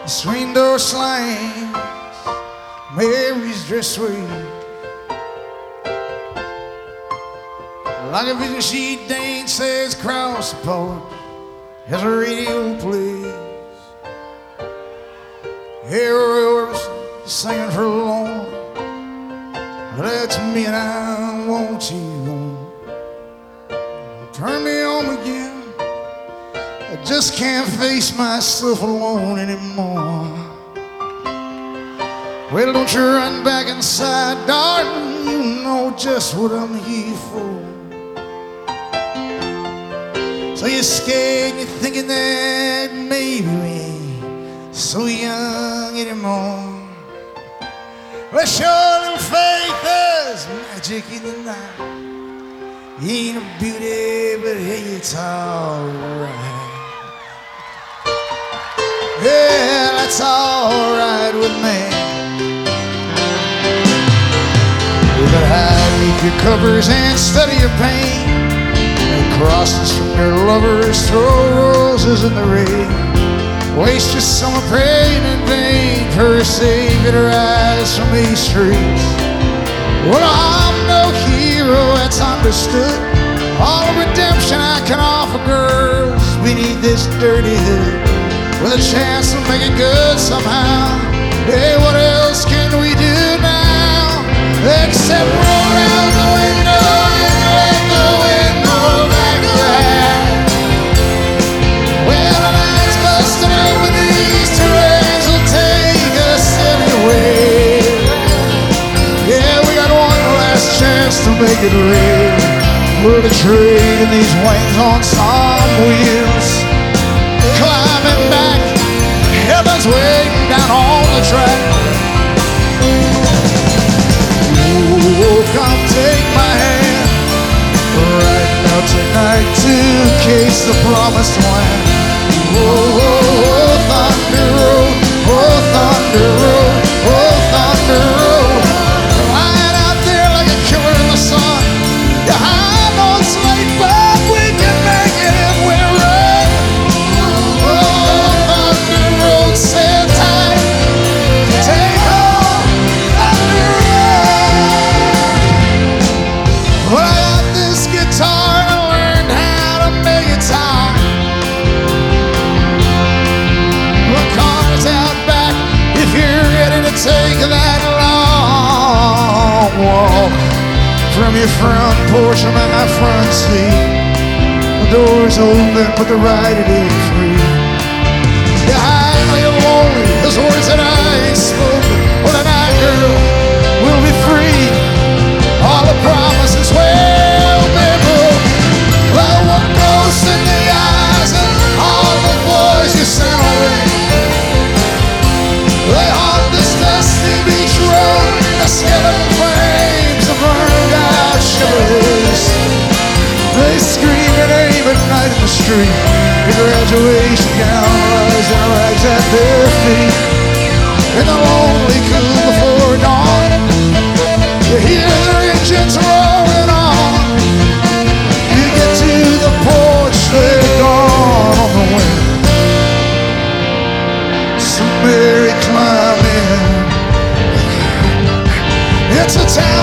The screen door slams, Mary's dress sweet. Like a vision she dances across the porch as the radio plays. Heroes singing for alone. That's me and I want you home. Turn me on again. I just can't face myself alone anymore. Well, don't you run back inside, darling. You know just what I'm here for. So you're scared and you're thinking that maybe we ain't so young anymore. Well, sure little faith, there's magic in the night. You ain't a beauty, but hey, it's alright. Yeah, that's alright with me. You better hide beneath your covers and study your pain. Make crosses from your lovers, throw roses in the rain. Waste your summer praying in vain for a savior to rise from these streets. Well, I'm no hero, that's understood. All the redemption I can offer girls beneath this dirty hood, with a chance to make it good somehow. Hey, what else can we do now except roll down the window and let the wind blow back around? Well, the night's busting open, these two rains will take us anyway. Yeah, we got one last chance to make it real. We're trading these wings on some wheels, climbing back, heaven's waiting down on the track. Oh, come take my hand right now tonight to case the promised land. Oh, thunder road, oh, thunder road, oh, thunder road. Lying out there like a killer in the sun. Yeah, I know it's late, but we can make it if we run. Oh, thunder road, sit tight, take home, thunder road. Well, I got this guitar and I learned how to make it time. If you're ready to take that long walk from your front porch to my front seat, the door's open but the ride it ain't free. Yeah, I know you're lonely, those words that I ain't spoken. Well, tonight, girl, we'll be free. All the promises will be broken. Well, one ghost in the eyes and all the boys you sent away. They haunt this dusty beach road, the skeleton flames of burned out shivers. They scream your name at night in the street. Your graduation gown lies in rags at their feet. In the lonely cool before dawn, you hear their engines rolling on. You get to the porch, they're gone on the wind. So Mary, climb in. It's a town